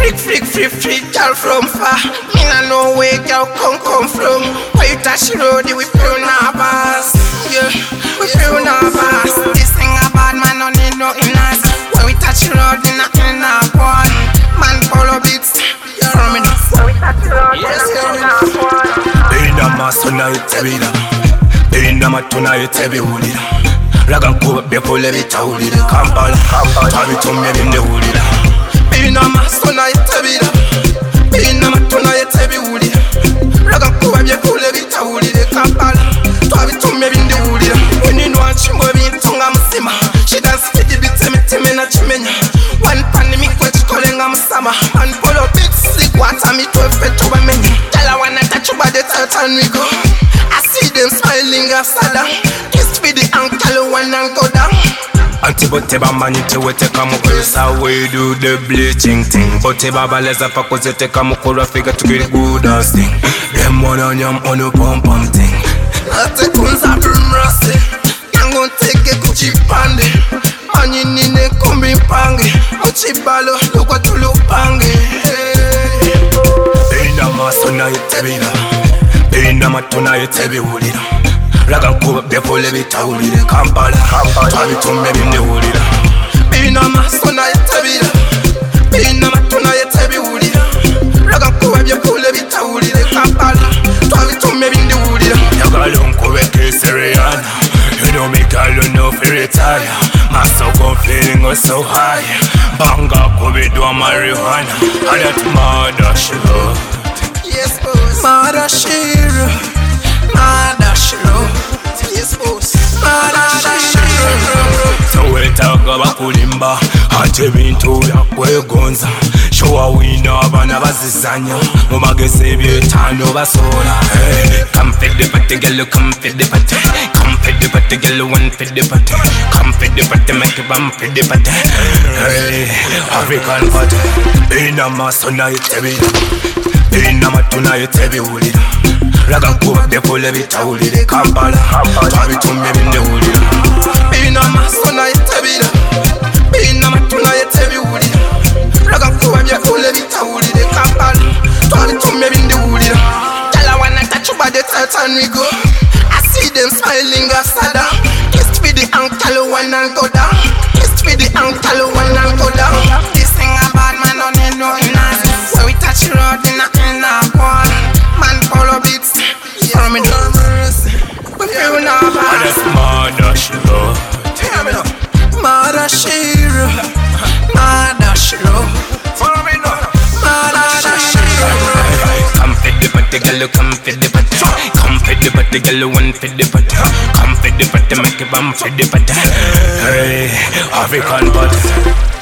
Freak, girl from far. Me nah know where girl come from. Why you touch the road, we feel nervous. Yeah, we feel nervous. This thing a bad man, no need no inners. When we touch the road, we not in a one. Man follow beats. You know me now. When we touch the road, yes, we not one. Bina masona itebira, bina matuna itebihulira. Raga nkuba bekole bitahulira. Kampala, tabitumye bindehulira. Bina masona itebira, bina matuna itebihulira. Raga nkuba bekole bitahulira. Kampala, tabitumye bindehulira. When wachimbo bintunga musima, she dance to the beat me na chimenya. One pandemic wachikolenga musama. Man follow beats, sick water me to effect over many. Tell wanna touch you by the turn we go. I see them smiling after that. Kiss me the ankle one and go down. Antibote bamani tewete kamukwesa we do the bleaching thing. Bote babaleza pakozete kamukura figure to get good thing. Them one on yam on a pump thing. Ate kunza brumrase. Yango teke kuchipande. Anyinine kumbi pange. Uchibalo lukwa tulupange. Bina masona itebira, bina matuna itebihulira. Raga nkuba bekole bitahulira. Kampala, tabitumye bindehulira. Bina masona itebira, bina matuna itebihulira. Raga nkuba bekole bitahulira. Kampala, tabitumye bindehulira. Yagala nkube keseriana. You know me girl, you know fi retire. My soul feeling oh so high. Banga kube do marijuana. And that mother she love. Yes, boss. Mother Shiro, Mother Shiro. Yes, boss. Mother Shiro. So we talk about kulimba. Ate bintu yakwegonza. Showa wina abana bazizanya. Mumagese byetano basola. Come fit the party, girl, come fit the party. Come fit the party, girl, one fit the party. Come fit the party, make it bump fit the party. Hey, African party. Bina masona itebira, bina matuna itebihulira. Raga nkuba bekole bitahulira. Kampala, tabitumye bindehulira. Bina masona itebira, bina matuna itebihulira. Raga nkuba bekole bitahulira. Kampala, tabitumye bindehulira. Tell wanna touch you by the turn we go. I see them smiling after that. Kiss me the ankle one and go down. Kiss me the ankle one and go down. This thing a bad man, no need no inners. When we touch the road, we not in a one. Man follow beats. You know me now. We feel nervous. And that's mother she love. Tell me now. Mother Shiro, Mother Shiro. Follow me now. Mother Shiro. Come fit the party, girl, come fit the party. Come fit the party, girl, one fit the party. Come fit the party, make it bump fit the party. Hey, African party.